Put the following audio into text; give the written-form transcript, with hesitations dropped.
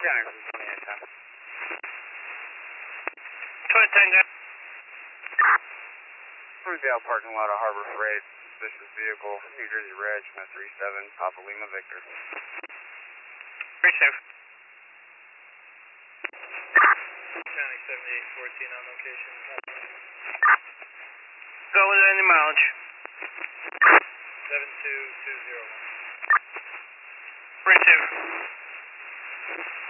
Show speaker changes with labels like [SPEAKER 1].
[SPEAKER 1] County from 2810.
[SPEAKER 2] 2010, guys.
[SPEAKER 1] Fruitvale parking lot of Harbor Freight. Suspicious vehicle, New Jersey Reg, 37, Papa Lima Victor.
[SPEAKER 2] Very safe.
[SPEAKER 3] County 7814 on location.
[SPEAKER 2] Go with any mileage.
[SPEAKER 3] 72201.
[SPEAKER 2] Very safe.